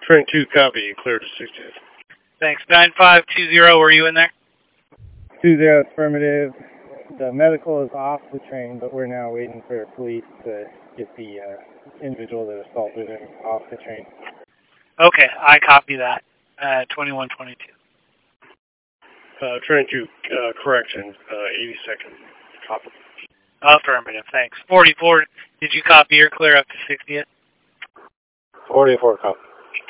Train 2, copy. Clear to 60th. Thanks. 9520, were you in there? 20, affirmative. The medical is off the train, but we're now waiting for police to get the individual that assaulted him off the train. Okay, I copy that. 2122. Train 2, correction, 82nd. Copy. Affirmative, thanks. 44, did you copy or clear up to 60th? 44, copy.